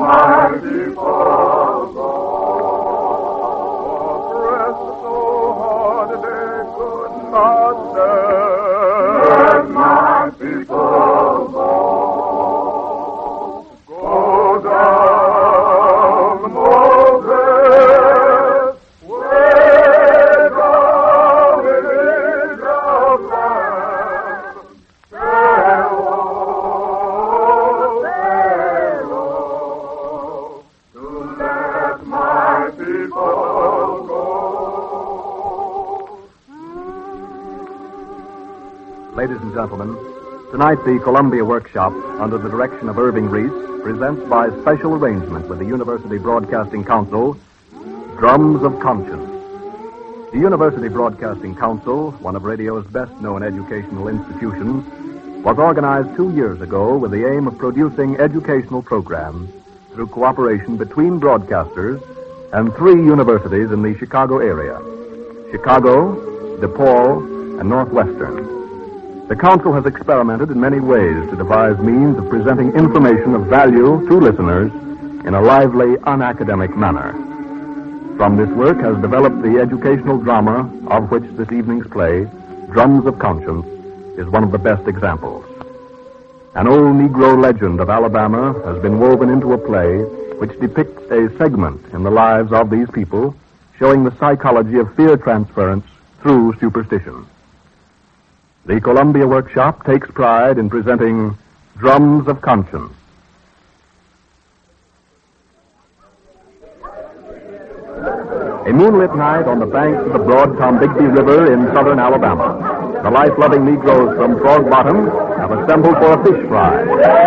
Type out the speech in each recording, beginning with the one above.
my people go. Press so hard they could not stand. Let my people go. Go down, Moses, way down in Israel's land. Pharaoh, to let my people go. Ladies and gentlemen, tonight the Columbia Workshop, under the direction of Irving Reese, presents by special arrangement with the University Broadcasting Council, Drums of Conscience. The University Broadcasting Council, one of radio's best-known educational institutions, was organized 2 years ago with the aim of producing educational programs through cooperation between broadcasters and 3 universities in the Chicago area: Chicago, DePaul, and Northwestern. The Council has experimented in many ways to devise means of presenting information of value to listeners in a lively, unacademic manner. From this work has developed the educational drama of which this evening's play, Drums of Conscience, is one of the best examples. An old Negro legend of Alabama has been woven into a play which depicts a segment in the lives of these people, showing the psychology of fear transference through superstition. The Columbia Workshop takes pride in presenting Drums of Conscience. A moonlit night on the banks of the broad Tombigbee River in southern Alabama. The life-loving Negroes from Frog Bottom have assembled for a fish fry.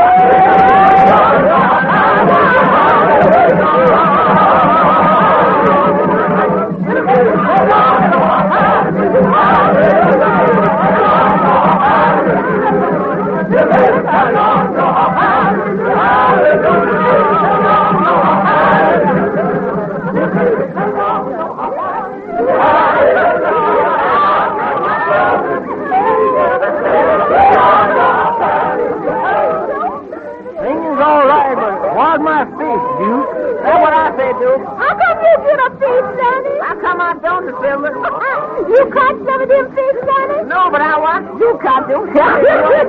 Singing's all right, but where's my fish, Duke? That's what I say, Duke. How come you get a fish, Sonny? How come I don't, Silver? You caught some of them fish, Sonny? No, but I want you caught, Duke. That's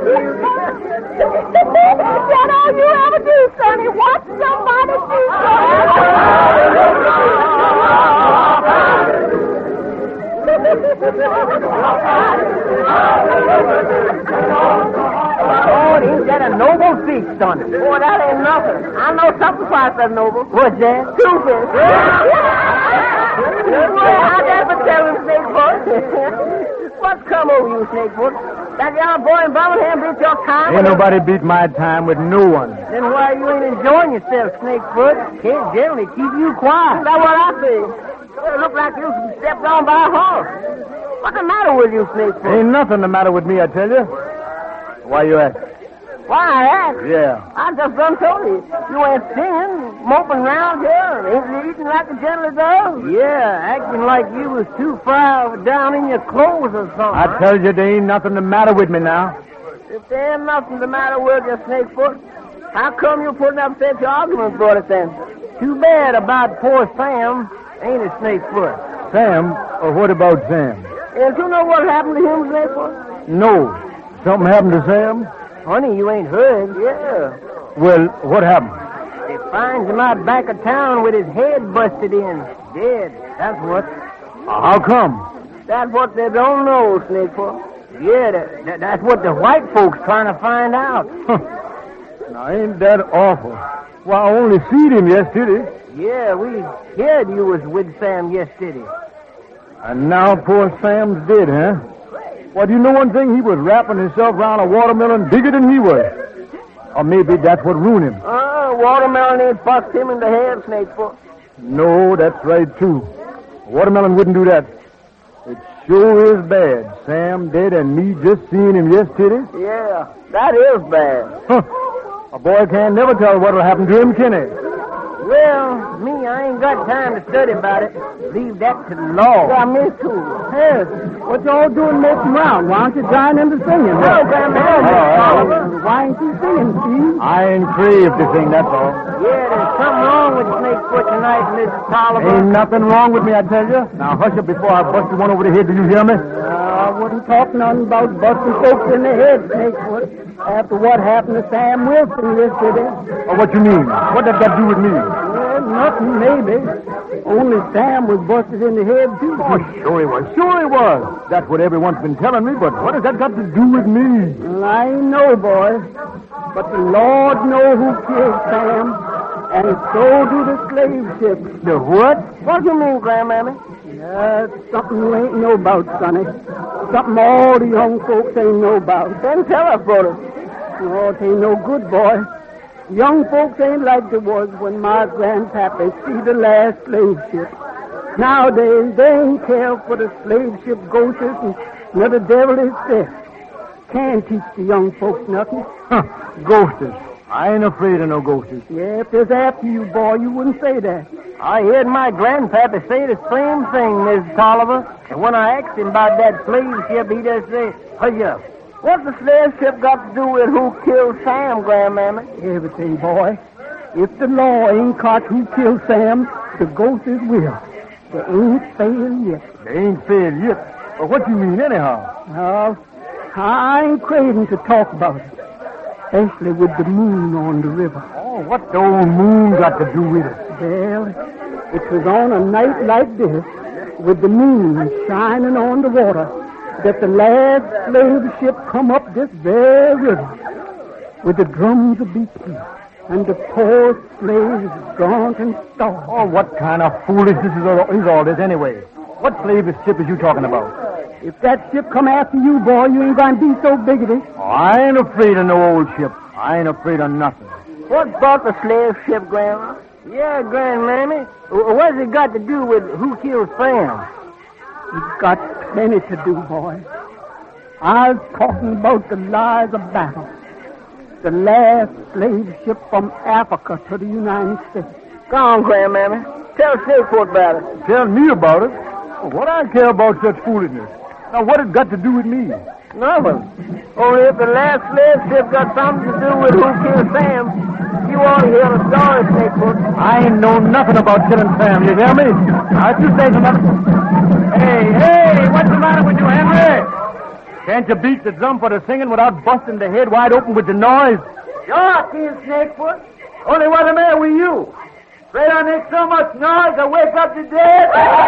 all you ever do, Sonny. Watch somebody shoot Oh, ain't that a noble fish, Sonny? Boy, that ain't nothing. I know something about that noble. What's that? Two fish. Well, how'd that for telling, Snakefoot? What's come over you, Snakefoot? That young boy in Birmingham beat your time? Ain't nobody beat my time with no one. Then why you ain't enjoying yourself, Snakefoot? Kids generally keep you quiet. That's what I say. Well, it look like you stepped on by a horse. What's the matter with you, Snakefoot? Ain't nothing the matter with me, I tell you. Why you ask? Why I asked? Yeah. I just done told you. You ain't singing, moping around here, ain't you eating like a generally does? Yeah, acting like you was too far down in your clothes or something. I tell you, there ain't nothing the matter with me now. If there ain't nothing the matter with you, Snakefoot, how come you putting up such arguments about it then? Too bad about poor Sam, ain't it, Snakefoot? Sam? Or what about Sam? Don't you know what happened to him, Snakefoot? No. Something happened to Sam? Honey, you ain't heard. Yeah. Well, what happened? They finds him out back of town with his head busted in. Dead. That's what. How come? That's what they don't know, Snakefoot. Yeah, that's what the white folks trying to find out. Now, ain't that awful? Well, I only seen him yesterday. Yeah, we heard you was with Sam yesterday. And now poor Sam's dead, huh? Well, do you know one thing? He was wrapping himself around a watermelon bigger than he was. Or maybe that's what ruined him. Watermelon ain't bust him in the head, Snakefoot. No, that's right, too. Watermelon wouldn't do that. It sure is bad. Sam dead and me just seeing him yesterday. Yeah, that is bad. A boy can't never tell what'll happen to him, can he? Well, me, I ain't got time to study about it. Leave that to the law. Yeah, me too. Hey, what y'all doing messing around? Why don't you join in the singing? No, Grandma. Why ain't you singing, Steve? I ain't craved to sing, that's all. Yeah, there's something wrong with Snakefoot tonight, Mrs. Tolliver. Ain't nothing wrong with me, I tell you. Now hush up before I bust you one over the head. Do you hear me? I wouldn't talk nothing about busting folks in the head, Snakefoot. After what happened to Sam Wilson yesterday. Oh, what you mean? What did that do with me? Well, nothing, maybe. Only Sam was busted in the head, too. Oh, sure he was. Sure he was. That's what everyone's been telling me, but what has that got to do with me? Well, I ain't know, boy. But the Lord knows who killed Sam, and so do the slave ships. The what? What do you mean, Grandmammy? Something you ain't know about, Sonny. Something all the young folks ain't know about. Then tell us, brother. Oh, it ain't no good, boy. Young folks ain't like they was when my grandpappy see the last slave ship. Nowadays, they ain't care for the slave ship ghosts and nor the devil itself. Can't teach the young folks nothing. Ghosts. I ain't afraid of no ghosts. Yeah, if there's after you, boy, you wouldn't say that. I heard my grandpappy say the same thing, Mrs. Tolliver. And when I asked him about that slave ship, he just said, "Hush up. What's the slave ship got to do with who killed Sam, Grandmammy?" Everything, boy. If the law ain't caught who killed Sam, the ghosts will. They ain't failed yet. They ain't failed yet? Well, what you mean, anyhow? I ain't craving to talk about it. Especially with the moon on the river. Oh, what the old moon got to do with it? Well, it was on a night like this, with the moon shining on the water, that the last slave ship come up this very river, with the drums a beating, and the poor slaves gaunt and starved. Oh, what kind of foolishness is all this anyway? What slave ship is you talking about? If that ship come after you, boy, you ain't going to be so bigoted. Oh, I ain't afraid of no old ship. I ain't afraid of nothing. What's about the slave ship, Grandma? Yeah, Grandmammy. What's it got to do with who killed Sam? It's got plenty to do, boy. I was talking about the lies of battle. The last slave ship from Africa to the United States. Go on, Grandmammy. Tell Snakefoot about it. Tell me about it? What I care about such foolishness? Now, what it got to do with me? Nothing. Only if the last slave ship got something to do with who killed Sam, you ought to hear the story, Snakefoot. I ain't know nothing about killing Sam, you hear me? Now, if you say something... Hey, what's the matter with you, Henry? Can't you beat the drum for the singing without busting the head wide open with the noise? Sure, I can, Snakefoot. Only what's the matter with you? Afraid I make so much noise I wake up the dead?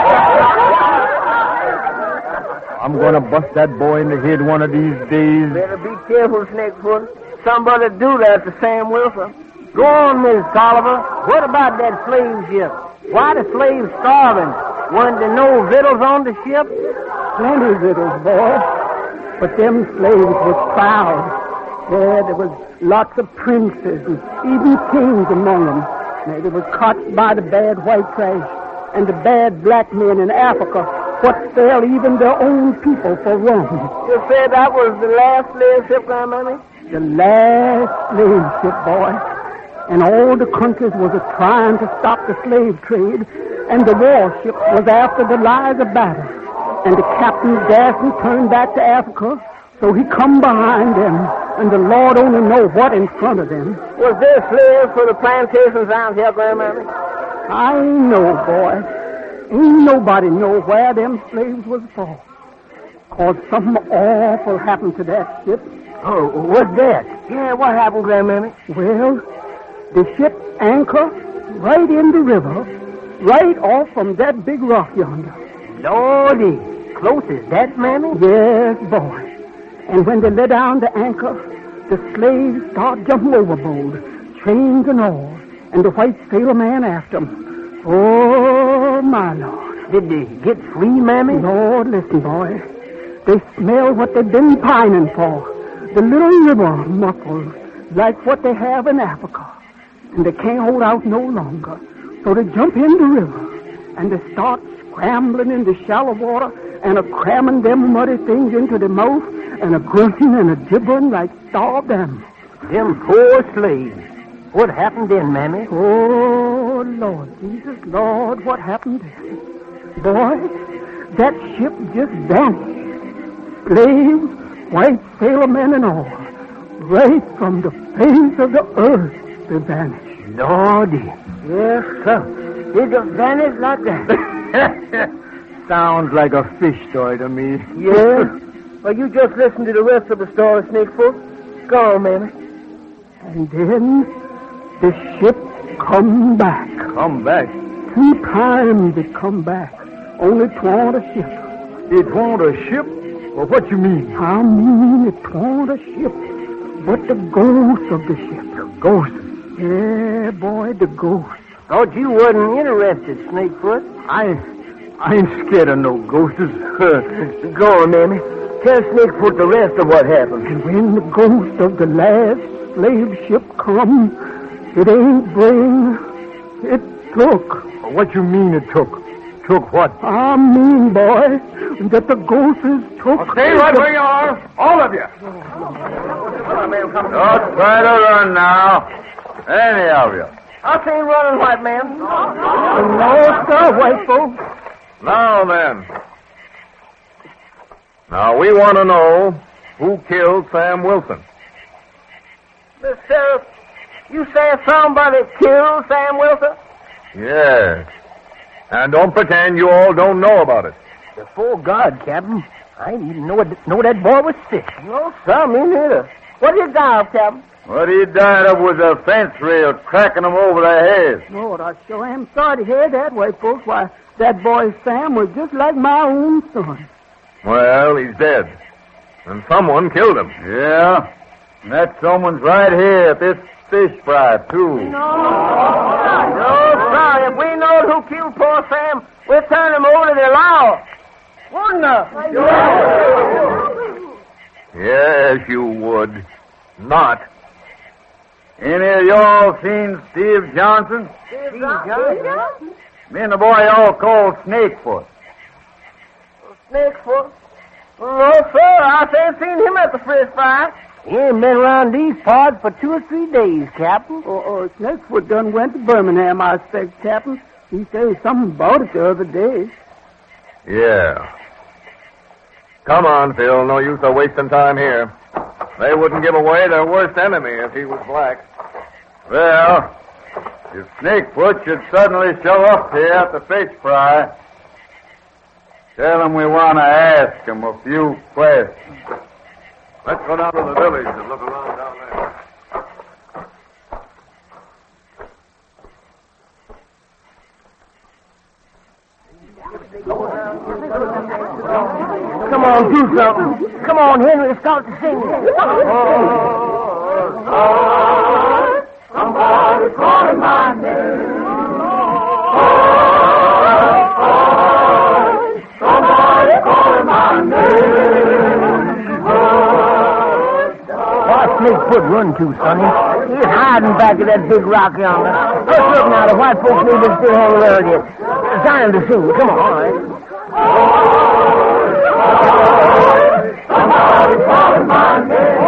I'm going to bust that boy in the head one of these days. Better be careful, Snakefoot. Somebody do that to Sam Wilson. Go on, Miss Tolliver. What about that slave ship? Why the slaves starving? Weren't there no victuals on the ship? Plenty victuals, boy. But them slaves was proud. Yeah, there was lots of princes and even kings among them. They was caught by the bad white trash and the bad black men in Africa, what sell even their own people for rum. You said that was the last slave ship, Grandmammy? The last slave ship, boy. And all the countries was trying to stop the slave trade, and the warship was after the lies of battle. And the captain dasn't turn back to Africa, so he come behind them, and the Lord only know what in front of them. Was there slaves for the plantations out here, Grandmammy? I ain't know, boy. Ain't nobody know where them slaves was for. 'Cause something awful happened to that ship. Oh, what's that? Yeah, what happened, Grandmammy? Well, the ship anchored right in the river, right off from that big rock yonder. Lordy, close as that, Mammy? Yes, boy. And when they let down the anchor, the slaves start jumping overboard, chains and all, and the white sailor man after them. Oh, my Lord. Did they get free, Mammy? Lord, listen, boy. They smell what they've been pining for. The little river muffled, like what they have in Africa. And they can't hold out no longer. So they jump in the river, and they start scrambling in the shallow water, and cramming them muddy things into the mouth, and grunting and gibbering like starved animals. Them poor slaves. What happened then, Mammy? Oh, Lord Jesus, Lord, what happened then? Boy, that ship just vanished. Slaves, white sailormen and all. Right from the face of the earth, they vanished. Lordy. Yes, sir. They just vanished like that. Sounds like a fish story to me. Yeah? Well, you just listen to the rest of the story, Snakefoot. Go on, Mammy. And then the ship come back. Come back. 2 times it come back. Only 'twant a ship. It won't a ship? Well, what you mean? I mean it 'twant a ship, but the ghost of the ship. The ghost? Yeah, boy, the ghost. Thought you wasn't interested, Snakefoot. I ain't scared of no ghosts. Go on, Mammy. Tell Snakefoot the rest of what happened. And when the ghost of the last slave ship come, it ain't bring, it took. What you mean it took? Took what? I mean, boy, that the ghost is took. Stay right where you are, all of you. Don't try to run now. Any of you. I ain't running, white man. No, sir, white folks. Now then. Now we want to know who killed Sam Wilson. Miss Sheriff, you say somebody killed Sam Wilson? Yes. And don't pretend you all don't know about it. Before God, Captain, I didn't even know that boy was sick. No, sir, me neither. What did he die of, Captain? What he died of was a fence rail cracking them over their heads. Lord, I sure am sorry to hear that, white folks. Why, that boy Sam was just like my own son. Well, he's dead. And someone killed him. Yeah. And that someone's right here at this fish fry, too. No, sir. If we know who killed poor Sam, we'll turn him over to the law. Wouldn't we? Yes, you would. Not. Any of y'all seen Steve Johnson? Steve Johnson? Me and the boy y'all called Snakefoot. Snakefoot? No, sir. I ain't seen him at the fish fry. He ain't been around these parts for 2 or 3 days, Captain. Snakefoot done went to Birmingham, I expect, Captain. He said something about it the other day. Yeah. Come on, Phil. No use of wasting time here. They wouldn't give away their worst enemy if he was black. Well, if Snakefoot should suddenly show up here at the fish fry, tell him we want to ask him a few questions. Let's go down to the village and look around down there. Come on, do something. Come on, Henry, start to sing. Somebody calling my name. Somebody calling my name. Why Snakefoot run to, Sonny? He's hiding back at that big rock yonder. Let's look now. The white folks need to still hang around here. It's time to sing. Come on, all right. Somebody calling my name.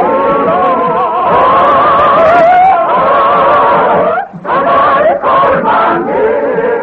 Somebody calling my name.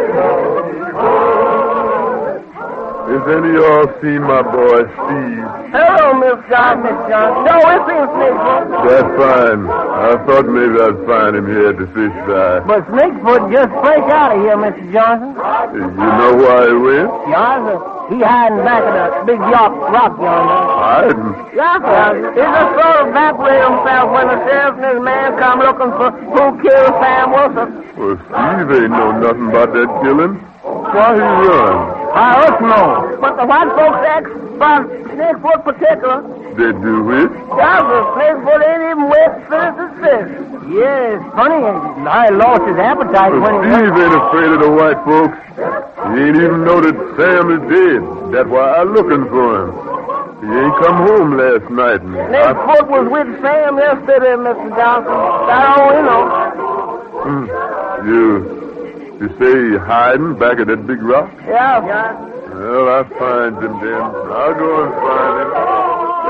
Has any of y'all seen my boy Steve? Hello, Miss Johnson. No, it's him, Snakefoot. That's fine. I thought maybe I'd find him here at the fish fry. But Snakefoot just break out of here, Mr. Johnson. You know why he went? Johnson, he hiding back at a big rock yonder. Hiding. Yeah, he just sort of evaporate himself when the sheriff and his man come looking for who killed Sam Wilson. Well, Steve ain't know nothing about that killing. Why he run? I don't know. But the white folks asked about Snakefoot particular. They do it? Johnson, Snakefoot ain't even wet to finish his fish. Yeah, it's funny. I lost his appetite Well, when he... Steve ain't afraid of the white folks. He ain't even know that Sam is dead. That's why I'm looking for him. He ain't come home last night. Snakefoot was with Sam yesterday, Mr. Johnson. That's all we know. You say he hiding back at that big rock? Yeah, Johnson. Well, I'll find him then. I'll go and find him.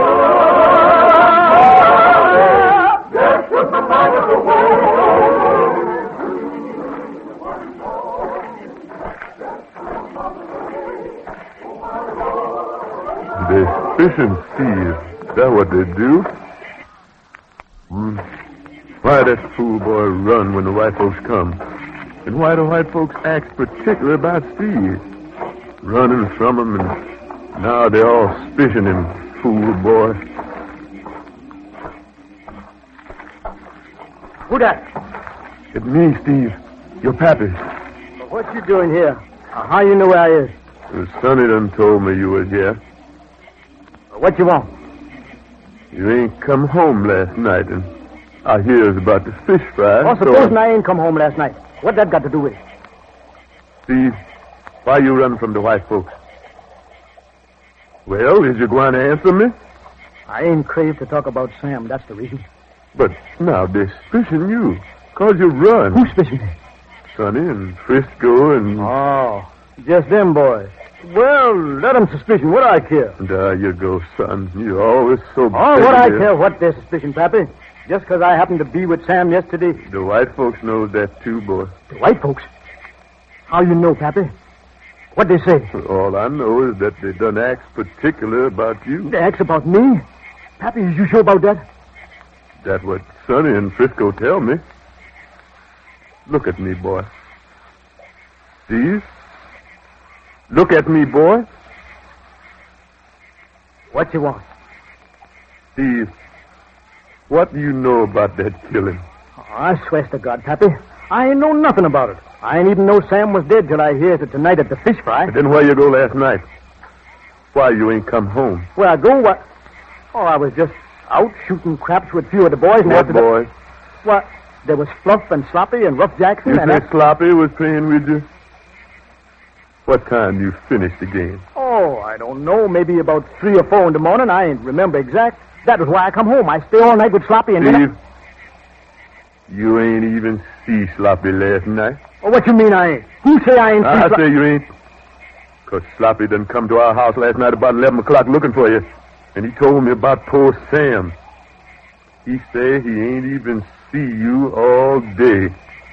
That's what the man is away. suspicion, Steve. That's what they do. Why that fool boy run when the white folks come? And why the white folks act particular about Steve? Running from him, and now they're all suspicioning him, fool boy. Who that? It's me, Steve. Your pappy. What you doing here? How you know where I is? Sonny done told me you was here. What you want? You ain't come home last night, and I hears about the fish fry. Oh, supposing I ain't come home last night. What that got to do with it? Steve, why you run from the white folks? Well, is you going to answer me? I ain't craved to talk about Sam, that's the reason. But now they suspicion you, 'cause you run. Who's suspicion? Sonny and Frisco and... Oh, just them boys. Well, let them suspicion. What do I care? There you go, son. You're always so... Oh, what I care what their suspicion, Pappy. Just 'cause I happened to be with Sam yesterday. The white folks knows that too, boy. The white folks? How you know, Pappy? What'd they say? All I know is that they done acts particular about you. They ask about me? Pappy, is you sure about that? That's what Sonny and Frisco tell me. Look at me, boy. Steve? Look at me, boy. What you want? Steve, what do you know about that killing? Oh, I swear to God, Pappy, I ain't know nothing about it. I ain't even know Sam was dead till I hears it tonight at the fish fry. Then where you go last night? Why you ain't come home? Where I go? What? Oh, I was just out shooting craps with a few of the boys. And What boys? What? There was Fluff and Sloppy and Rough Jackson You and... think Sloppy was playing with you? What time you finished the game? Oh, I don't know. Maybe about 3 or 4 in the morning. I ain't remember exact. That was why I come home. I stay all night with Sloppy and... Steve, you ain't even see Sloppy last night. Oh, what you mean I ain't? Who say I ain't I say you ain't. 'Cause Sloppy done come to our house last night about 11 o'clock looking for you. And he told me about poor Sam. He say he ain't even see you all day.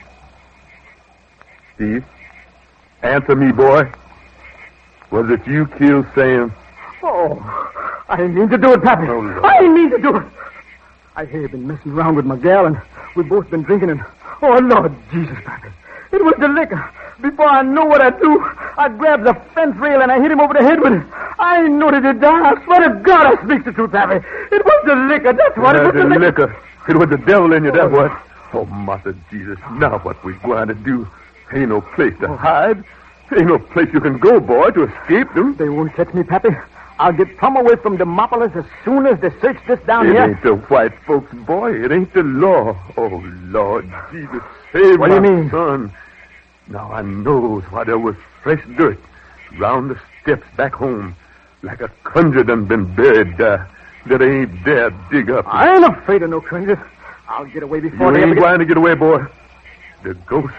Steve, answer me, boy. Was it you killed Sam? Oh, I ain't mean to do it, Pappy. Oh, Lord. I ain't mean to do it. I hear you been messing around with my gal, and we've both been drinking, and... Oh, Lord Jesus, Pappy. It was the liquor. Before I knew what I'd do, I grabbed the fence rail and I hit him over the head with it. I ain't know that he'd die. I swear to God I speak the truth, Pappy. It was the liquor. That's what it was. The liquor. It was the devil in you, that's what. Oh, Master Jesus, now what we going to do? Ain't no place to hide. Ain't no place you can go, boy, to escape them. They won't catch me, Pappy. I'll get plumb away from Demopolis as soon as they search this down It here. ain't the white folks, boy. It ain't the law. Oh, Lord Jesus, save What my do you mean? son. Now I knows why there was fresh dirt round the steps back home, like a conjure done been buried there that I ain't dare dig up. I ain't afraid of no cringers. I'll get away before You they ever ain't get... going to get away, boy. The ghosts,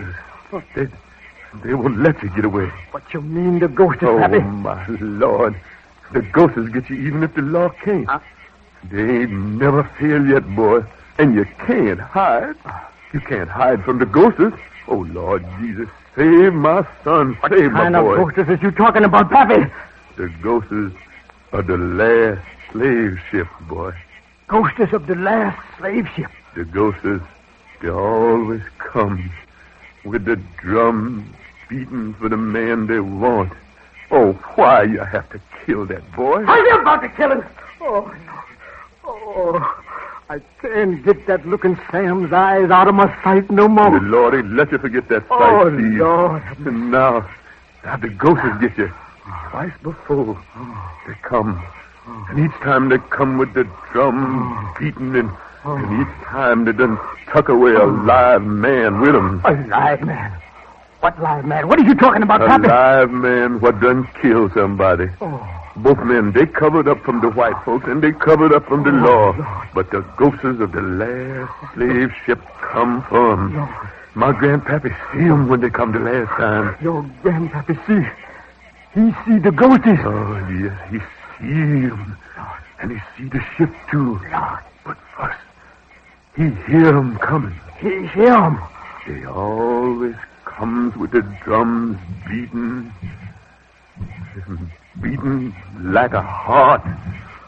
they won't let you get away. What you mean, the ghost is, Oh, Pappy? my Lord. The ghosts get you even if the law can't. They ain't never failed yet, boy. And you can't hide. You can't hide from the ghosts. Oh, Lord Jesus, save my son. Save my What kind boy. of ghosts is you talking about, Pappy? The ghosts of the last slave ship, boy. Ghosts of the last slave ship. The ghosts, they always come with the drums beating for the man they want. Oh, why you have to kill that boy? Are you about to kill him? Oh, no. Oh, I can't get that look in Sam's eyes out of my sight no more. The Lord ain't let you forget that sight, Oh, Steve. Lord. And now the ghosts get you. Twice before, they come. And each time they come with the drum beating, and each time they done tuck away a live man with them. A live man? What live man? What are you talking about, A Pappy? live man what done killed somebody. Both men, they covered up from the white folks, and they covered up from the law. But the ghosts of the last slave ship come from. My grandpappy see them when they come the last time. Your grandpappy see. He see the ghosts. Oh, yes, he see them. And he see the ship, too. But first, he hear them coming. He hear him. They always comes with the drums beating like a heart.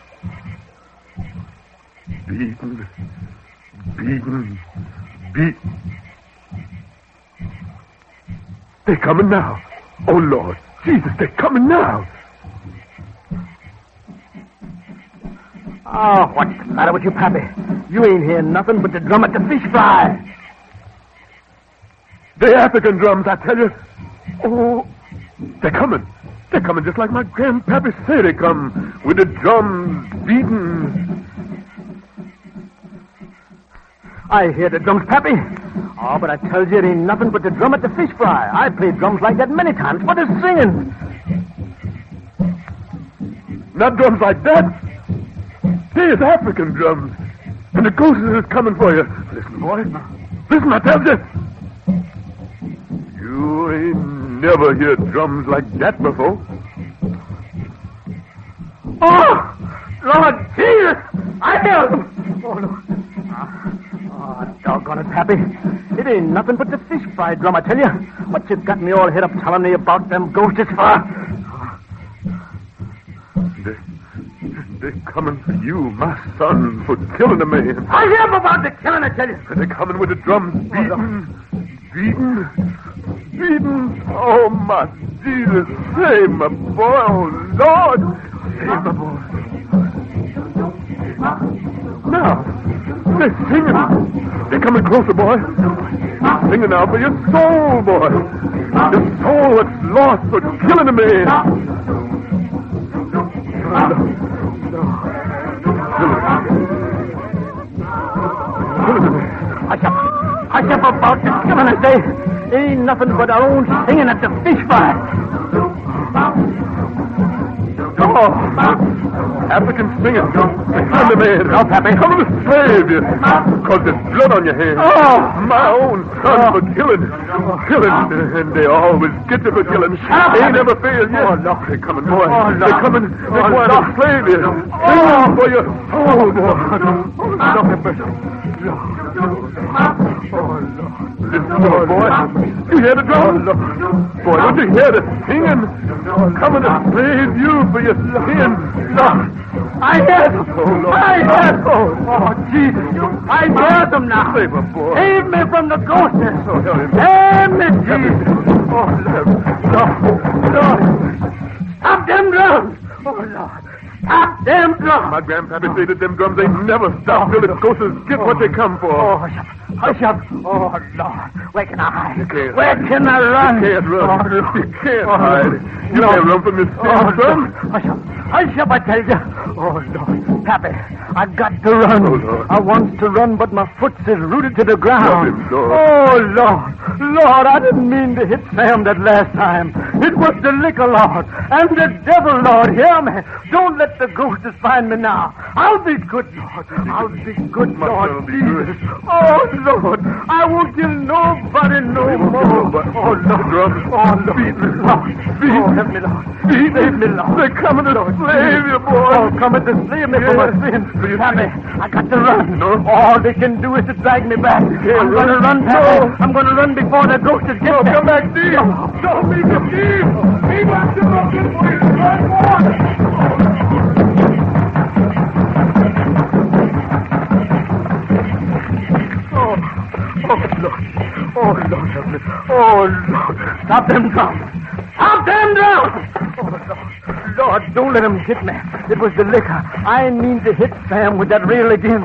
Beaten. They're coming now. Oh, Lord. Jesus, they're coming now. Oh, what's the matter with you, Pappy? You ain't hearing nothing but the drum at the fish fry. They're African drums, I tell you. Oh, they're coming. They're coming just like my grandpappy said they come, with the drums beating. I hear the drums, Pappy. Oh, but I tell you, it ain't nothing but the drum at the fish fry. I played drums like that many times, but it's singing. Not drums like that. There's African drums. And the ghost is coming for you. Listen, boy. Listen, I tell you. You ain't never heard drums like that before. Oh, Lord Jesus! I hear them! Oh, Lord. Oh, doggone it, Pappy. It ain't nothing but the fish fry drum, I tell you. What you got me all head up telling me about them ghosts for? They're coming for you, my son, for killing a man. I hear about the killing, I tell you. They're coming with the drums beating. Oh, my Jesus, save my boy, oh, Lord. Save my boy. Now, they're singing. They're coming closer, boy. They're singing now for your soul, boy. Your soul that's lost for killing a man. Hush up about the killing, I say. Ain't nothing but our own singing at the fish fry. Oh, African singing. Come to me. No, Pappy. Come to save you. Because there's blood on your hands. Oh. My own son for killing. And they always get you for killing. They ain't never failed yet. Oh, no. They're coming, boy. Oh, no. They're coming. They're going to slave you. Sing for your soul, boy. Listen, boy. You hear the drum? Boy, don't you hear the singing? Coming to save you for your sins. I hear them. I hear them. Oh, Jesus. I hear them now. Save her, boy. Save me from the ghosts. Oh, help him. Save me, Jesus. Oh, Lord. Stop them drums. Oh, Lord. Stop them drums. my grandpappy said that them drums ain't never stop till the ghosts get what they come for. Oh, hush up. Hush up. Oh, Lord. Where can I hide? You can't Where hide. can I run? You can't run. Oh, Lord. You can't Oh, hide. You no. can't run from this sin, son. Hush up. Hush up, I tell you. Oh, Lord. Pappy, I got to run. Oh, Lord. I want to run, but my foot is rooted to the ground. Help him, Lord. Oh, Lord. Lord, I didn't mean to hit Sam that last time. It was the liquor, Lord. And the devil, Lord. Hear me. Don't let the ghosts find me now. I'll be good, Lord. I'll be good, My Lord. son will be Jesus. good. Oh, Lord. I won't kill nobody no He won't more. kill nobody. Oh, Lord. Drums. Oh, Lord. Beat me. Lord. Beat Oh, me. help me, Lord. Beat me. Save me, Lord. They're coming to slave you, boy. Oh, coming to save me from my Yes. sins. For your Pappy, sins. I got to run. No. All they can do is to drag me back. can't I'm going to run. run, Pappy. No. I'm going to run before the ghosts get No, me. come back, Steve. Don't leave me, Steve. Leave my son this way. Run, boy. Oh, Lord, help me. Oh, Lord. Stop them drums. Stop them drums. Oh, Lord. Lord, don't let them hit me. It was the liquor. I mean to hit Sam with that reel again.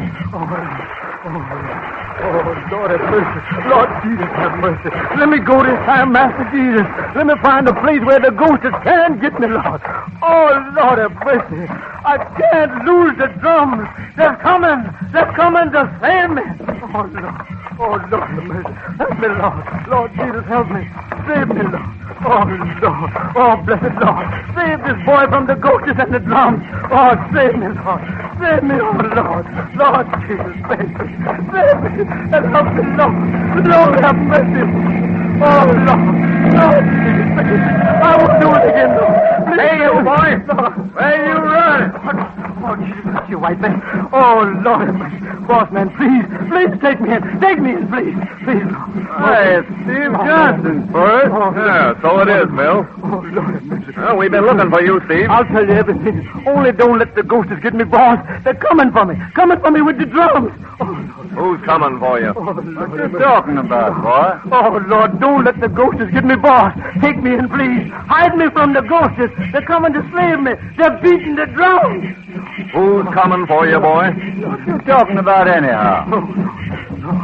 Oh, Lord, have mercy. Lord Jesus, have mercy. Let me go this time, Master Jesus. Let me find a place where the ghosts can't get me, Lord. Oh, Lord, have mercy. I can't lose the drums. They're coming. They're coming to save me. Oh, Lord. Oh, Lord, have mercy. Help me, Lord. Lord Jesus, help me. Save me, Lord. Oh, Lord. Oh, blessed Lord. Save this boy from the ghosts and the drums. Oh, save me, Lord. Save me, oh, Lord. Lord Jesus, save me. Save me. And help me, Lord. Lord, have mercy. Oh, Lord. Lord Jesus, save me. I won't do it again, Lord. Please, Hey, you boy. Lord. Where you run? Oh, Jesus, you white man. Oh, Lord. Boss man, please take me in. Take me in, please. Please. Hey, it's Steve Johnson, first. Yeah, so it is, Bill. Oh, Lord. Well, we've been looking for you, Steve. I'll tell you everything. Only don't let the ghosters get me, boss. They're coming for me. Coming for me with the drums. Oh, Who's coming for you? Lord. What you talking about, boy? Oh, Lord, don't let the ghosters get me, boss. Take me in, please. Hide me from the ghosters. They're coming to slave me. They're beating the drums. Who's coming for you, boy? What you talking about anyhow? No,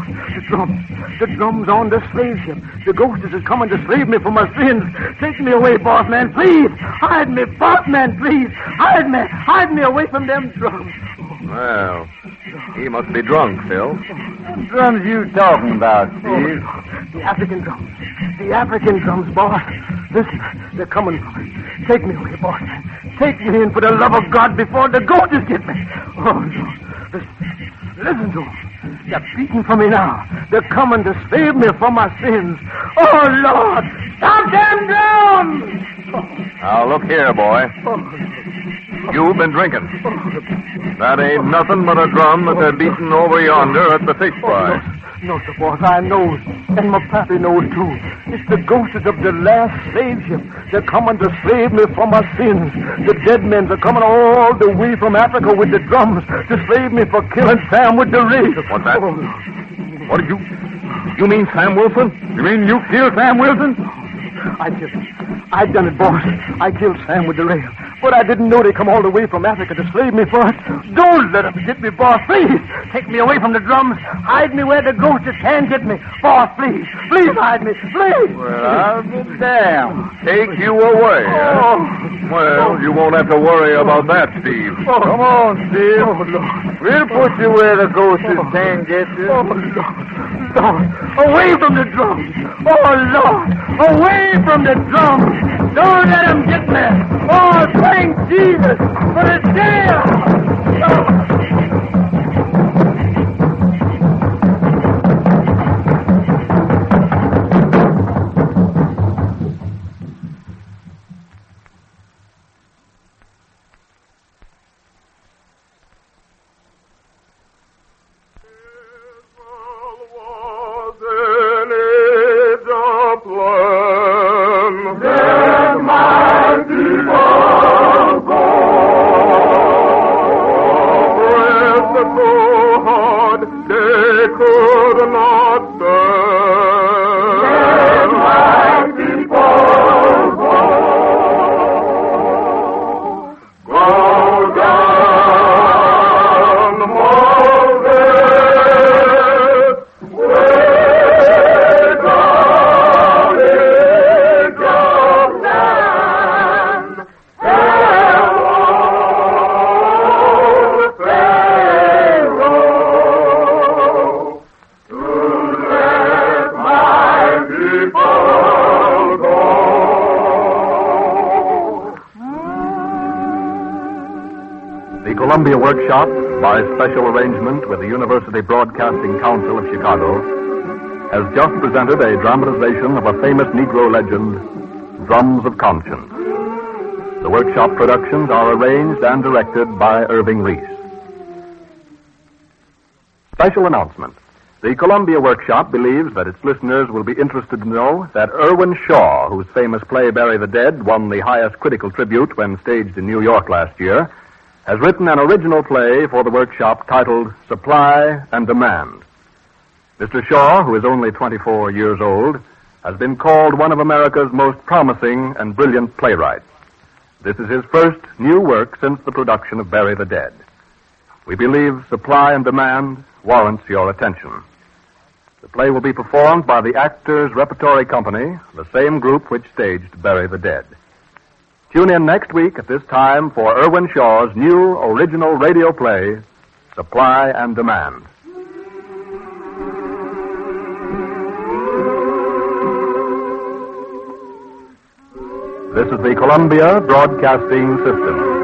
the drums on the slave ship. The ghosters are coming to slave me for my sins. Take me away, boss man, please. Hide me, boss man, please. Hide me. Hide me away from them drums. Well, he must be drunk, Phil. What drums you talking about, Steve? The African drums. The African drums, boss. Listen, they're coming for me. Take me away, boss man. Take me in for the love of God before the ghosters get me. Oh, Lord. Listen to them. They're beating for me now. They're coming to save me from my sins. Oh, Lord. Stop them drums! Now, look here, boy. You've been drinking. That ain't nothing but a drum that they're beating over yonder at the fish fry. No, sir, boss, I know. And my pappy knows, too. It's the ghosts of the last slave ship. They're coming to save me from my sins. The dead men are coming all the way from Africa with the drums to save me for killing Sam with the ray. What's that? What did you... You mean Sam Wilson? You mean you killed Sam Wilson? I killed him. I done it, boss. I killed Sam with the rail. But I didn't know they'd come all the way from Africa to slave me for it. Don't let them get me, boss. Please. Take me away from the drums. Hide me where the ghosters can't get me. Boss, please. Please hide me. Please. Well, I'll be damned. Take you away, huh? Well, you won't have to worry about that, Steve. Oh. Come on, Steve. Oh, Lord. We'll put you where the ghosters can't get you. Oh, Lord. Lord. Away from the drums. Oh, Lord. Away from the drums. Don't let them get me. Oh, thank Jesus for the jail. Columbia Workshop, by special arrangement with the University Broadcasting Council of Chicago, has just presented a dramatization of a famous Negro legend, Drums of Conscience. The workshop productions are arranged and directed by Irving Reese. Special announcement. The Columbia Workshop believes that its listeners will be interested to know that Irwin Shaw, whose famous play Bury the Dead won the highest critical tribute when staged in New York last year, has written an original play for the workshop titled Supply and Demand. Mr. Shaw, who is only 24 years old, has been called one of America's most promising and brilliant playwrights. This is his first new work since the production of Bury the Dead. We believe Supply and Demand warrants your attention. The play will be performed by the Actors Repertory Company, the same group which staged Bury the Dead. Tune in next week at this time for Irwin Shaw's new original radio play, Supply and Demand. This is the Columbia Broadcasting System.